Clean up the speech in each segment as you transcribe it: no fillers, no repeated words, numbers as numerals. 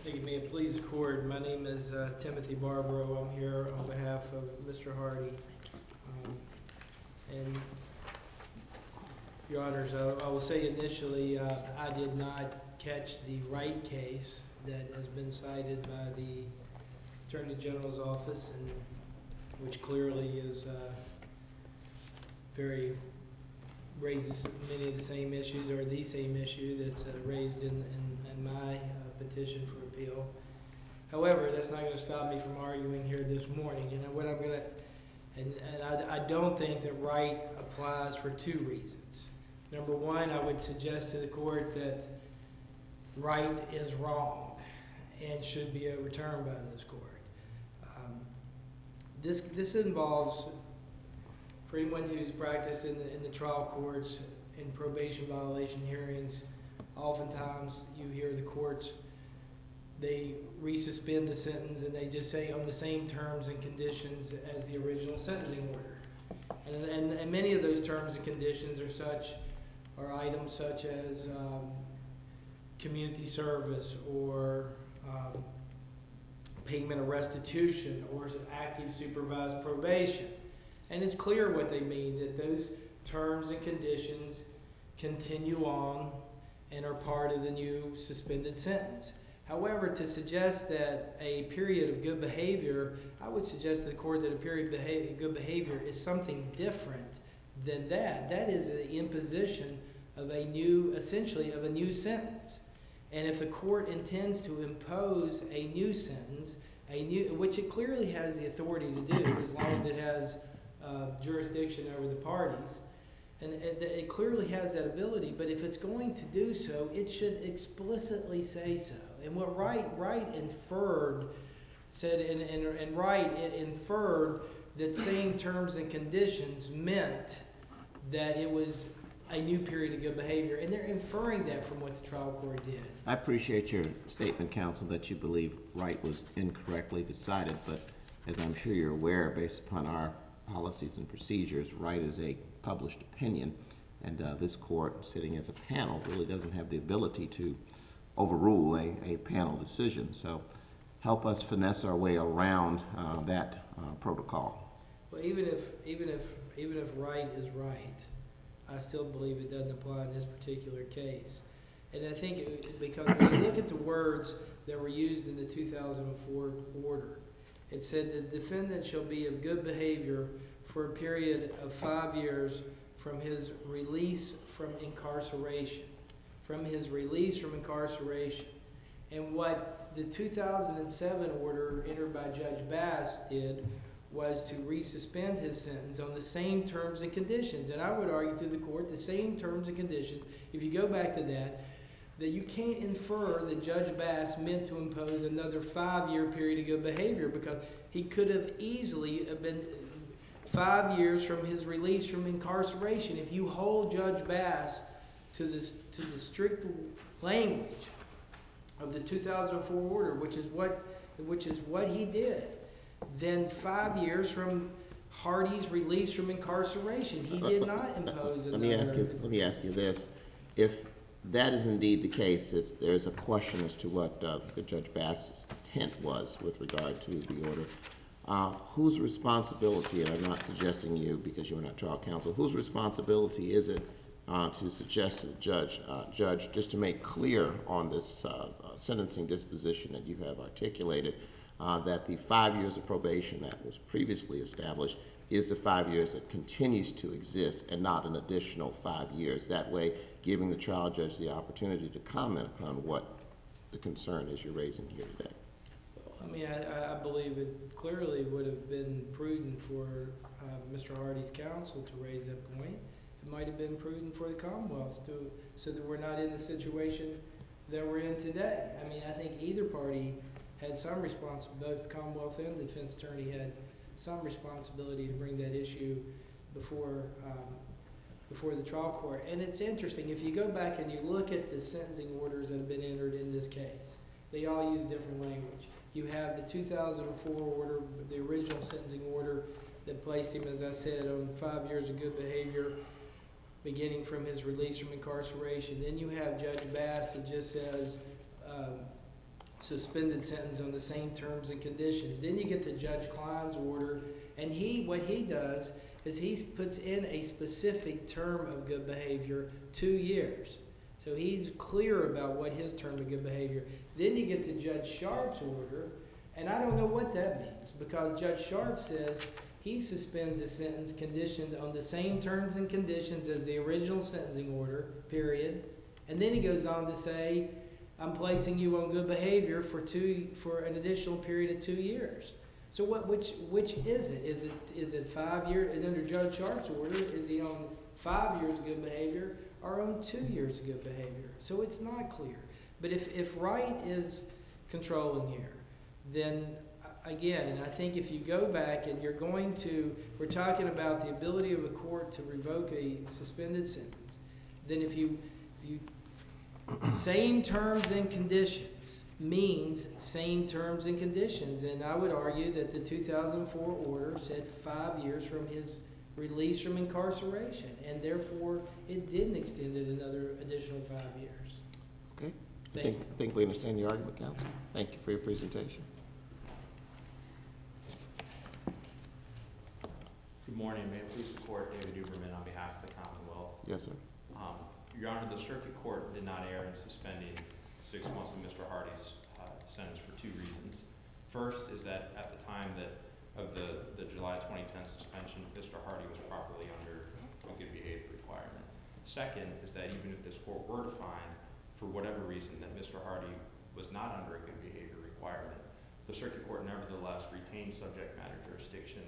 Thank you. May it please the court. My name is Timothy Barbaro. I'm here on behalf of Mr. Hardy. And Your Honors, I will say initially, I did not catch the Wright case that has been cited by the Attorney General's office, and which clearly is raises many of the same issues, or the same issue that's raised in my petition for appeal. However, that's not going to stop me from arguing here this morning. And what I'm going to, and I don't think that Wright applies for two reasons. Number one, I would suggest to the court that Wright is wrong and should be overturned by this court. This involves, for anyone who's practiced in the trial courts in probation violation hearings, oftentimes you hear the courts, they resuspend the sentence and they just say on the same terms and conditions as the original sentencing order. And many of those terms and conditions are items such as community service or payment of restitution or active supervised probation. And it's clear what they mean, that those terms and conditions continue on and are part of the new suspended sentence. However, to suggest that a period of good behavior, I would suggest to the court that a period of good behavior is something different than that. That is an imposition of essentially of a new sentence. And if the court intends to impose a new sentence, which it clearly has the authority to do as long as it has jurisdiction over the parties, and it clearly has that ability, but if it's going to do so, it should explicitly say so. And what Wright inferred, said, and Wright, it inferred that same terms and conditions meant that it was a new period of good behavior, and they're inferring that from what the trial court did. I appreciate your statement, counsel, that you believe Wright was incorrectly decided, but as I'm sure you're aware, based upon our policies and procedures, Wright is a published opinion, and this court, sitting as a panel, really doesn't have the ability to overrule a panel decision. So help us finesse our way around that protocol. Well, even if Wright is right, I still believe it doesn't apply in this particular case. And I think because when you look at the words that were used in the 2004 order, it said the defendant shall be of good behavior for a period of 5 years from his release from incarceration. From his release from incarceration. And what the 2007 order entered by Judge Bass did was to resuspend his sentence on the same terms and conditions. And I would argue to the court the same terms and conditions, if you go back to that you can't infer that Judge Bass meant to impose another 5-year period of good behavior, because he could have easily been 5 years from his release from incarceration. If you hold Judge Bass to the strict language of the 2004 order, which is what he did, then 5 years from Hardy's release from incarceration, he did not impose another. Let me ask you this: if that is indeed the case, if there's a question as to what Judge Bass's intent was with regard to the order, whose responsibility, and I'm not suggesting you because you're not trial counsel, whose responsibility is it to suggest to the judge, just to make clear on this sentencing disposition that you have articulated, that the 5 years of probation that was previously established is the 5 years that continues to exist and not an additional 5 years. That way, giving the trial judge the opportunity to comment upon what the concern is you're raising here today. I mean, I believe it clearly would have been prudent for Mr. Hardy's counsel to raise that point. It might have been prudent for the Commonwealth to, so that we're not in the situation that we're in today. I mean, I think either party had some responsibility, both Commonwealth and the defense attorney had some responsibility to bring that issue before the trial court. And it's interesting, if you go back and you look at the sentencing orders that have been entered in this case, they all use different language. You have the 2004 order, the original sentencing order that placed him, as I said, on 5 years of good behavior, beginning from his release from incarceration. Then you have Judge Bass that just says suspended sentence on the same terms and conditions. Then you get to Judge Klein's order, and what he does is he puts in a specific term of good behavior, 2 years. So he's clear about what his term of good behavior. Then you get to Judge Sharp's order, and I don't know what that means, because Judge Sharp says he suspends the sentence conditioned on the same terms and conditions as the original sentencing order, period. And then he goes on to say, I'm placing you on good behavior for an additional period of 2 years. So which is it? Is it 5 years? And under Judge Sharp's order, is he on 5 years of good behavior or on 2 years of good behavior? So it's not clear. But if Wright is controlling here, then again, I think if you go back and we're talking about the ability of a court to revoke a suspended sentence, then if you same terms and conditions means same terms and conditions. And I would argue that the 2004 order said 5 years from his release from incarceration, and therefore it didn't extend it another additional 5 years. Okay. Thank you. I think we understand your argument, counsel. Thank you for your presentation. Good morning. May it please the court, David Duberman on behalf of the Commonwealth. Yes, sir. Your Honor, the circuit court did not err in suspending 6 months of Mr. Hardy's sentence for 2 reasons. First is that at the time of the July 2010 suspension, Mr. Hardy was properly under a good behavior requirement. Second is that even if this court were to find, for whatever reason, that Mr. Hardy was not under a good behavior requirement, the circuit court nevertheless retained subject matter jurisdiction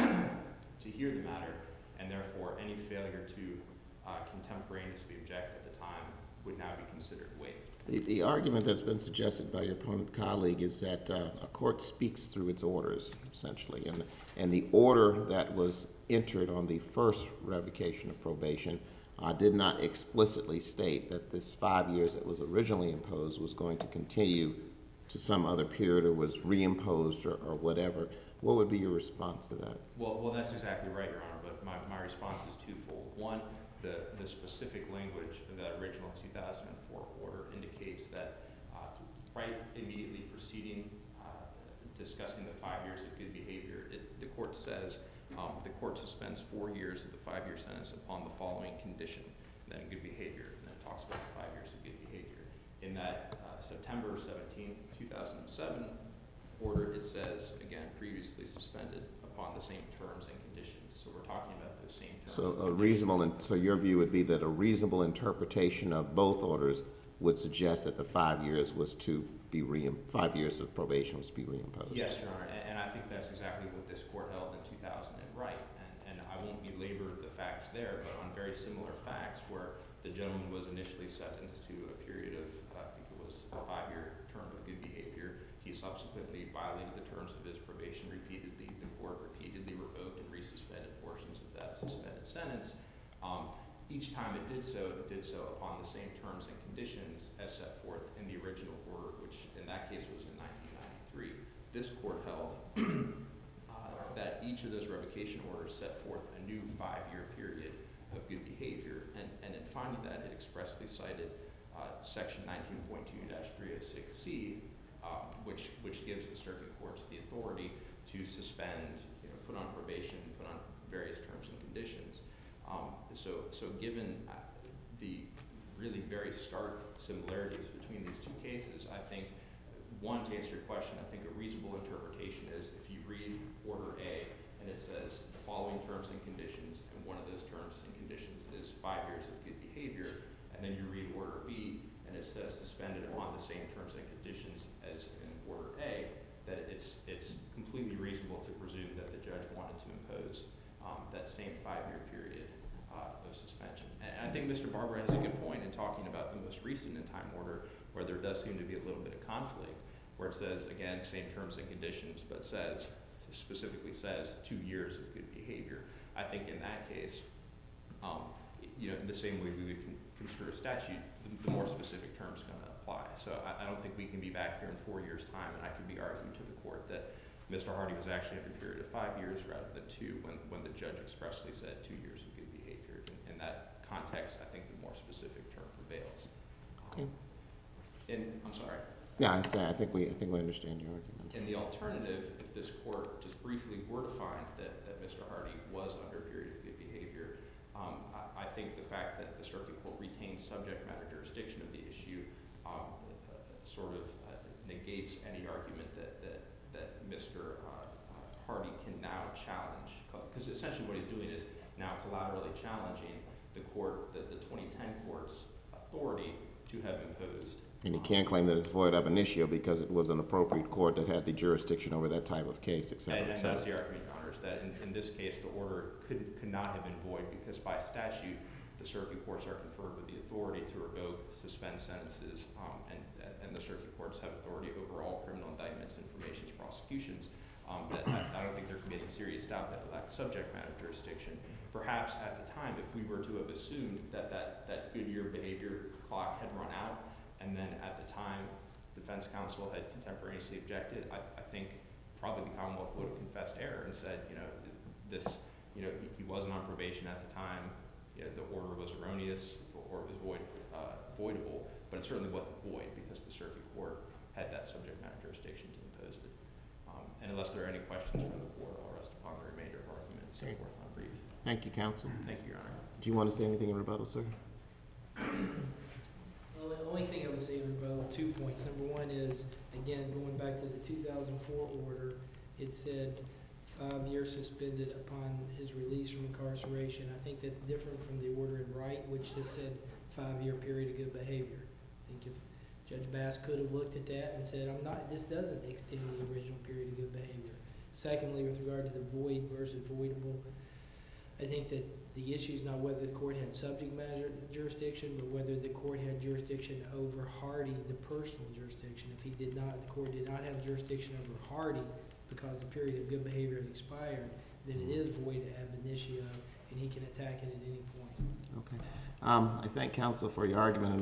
to hear the matter, and therefore any failure to contemporaneously object at the time would now be considered waived. The argument that's been suggested by your opponent colleague is that a court speaks through its orders, essentially, and the order that was entered on the first revocation of probation did not explicitly state that this 5 years that was originally imposed was going to continue to some other period or was reimposed or whatever. What would be your response to that? Well, that's exactly right, Your Honor, but my response is twofold. One, the specific language of that original 2004 order indicates that right immediately preceding discussing the 5 years of good behavior, the court says the court suspends 4 years of the 5-year sentence upon the following condition, then good behavior, and then it talks about the 5 years of good behavior. In that September 17, 2007 order, it says, again, previously suspended upon the same terms and conditions. So we're talking about those same terms. So your view would be that a reasonable interpretation of both orders would suggest that the 5 years was to be 5 years of probation was to be reimposed. Yes, Your Honor, and I think that's exactly what this court held in 2000 and right. And I won't belabor the facts there, but on very similar facts where the gentleman was initially sentenced to a period of, I think it was a 5-year term of good behavior. He subsequently violated the terms of his probation repeatedly. The court repeatedly revoked and resuspended portions of that suspended sentence. Each time it did so upon the same terms and conditions as set forth in the original order, which in that case was in 1993. This court held that each of those revocation orders set forth a new 5-year period of good behavior, and in finding that, it expressly cited section 19.2-306C, which gives the circuit courts the authority to suspend, put on probation, put on various terms and conditions. So given the really very stark similarities between these two cases, I think, one, to answer your question, I think a reasonable interpretation is if you read Order A and it says the following terms and conditions, and one of those terms and conditions is 5 years of good behavior, and then you read Order B and it says suspended upon the same terms and conditions as in Order A, that it's completely reasonable to presume that the judge wanted to impose that same 5-year period of suspension. And I think Mr. Barber has a good point in talking about the most recent in-time order, where there does seem to be a little bit of conflict, where it says, again, same terms and conditions, but specifically says 2 years of good behavior. I think in that case, in the same way we would construe a statute, the more specific terms are going to apply. So I don't think we can be back here in 4 years' time, and I can be arguing to the court that Mr. Hardy was actually in a period of 5 years rather than 2 when the judge expressly said 2 years of good behavior. In that context, I think the more specific term prevails. Okay. And I'm sorry. Yeah, I think we understand your argument. In the alternative, if this court just briefly were to find that Mr. Hardy was under a period of good behavior, I think the fact that the circuit court retained subject matter jurisdiction of the issue sort of negates any argument that Mr. Hardy can now challenge, because essentially what he's doing is now collaterally challenging the 2010 court's authority to have imposed. And he can't claim that it's void ab initio because it was an appropriate court that had the jurisdiction over that type of case, et cetera, And et cetera. that's the argument, Your Honors, that in this case, the order could not have been void because by statute, the circuit courts are conferred with the authority to revoke, suspend sentences, and the circuit courts have authority over all criminal indictments, informations, prosecutions. That I don't think there can be any serious doubt that it lacked subject matter jurisdiction. Perhaps at the time, if we were to have assumed that Goodyear behavior clock had run out, and then at the time defense counsel had contemporaneously objected, I think probably the Commonwealth would have confessed error and said, he wasn't on probation at the time, the order was erroneous or it was voidable, but it certainly wasn't void because the circuit court had that subject matter jurisdiction to impose it. And unless there are any questions from the board, I'll rest upon the remainder of our arguments set forth on brief. Thank you, counsel. Thank you, Your Honor. Do you want to say anything in rebuttal, sir? Well, the only thing I would say in rebuttal, 2 points. Number one is, again, going back to the 2004 order, it said 5 years suspended upon his release from incarceration. I think that's different from the order in Wright, which just said 5-year period of good behavior. I think if Judge Bass could have looked at that and said, this doesn't extend the original period of good behavior. Secondly, with regard to the void versus voidable, I think that the issue is not whether the court had subject matter jurisdiction, but whether the court had jurisdiction over Hardy, the personal jurisdiction. If the court did not have jurisdiction over Hardy because the period of good behavior had expired, then it is void ab initio, and he can attack it at any point. Okay. I thank counsel for your argument.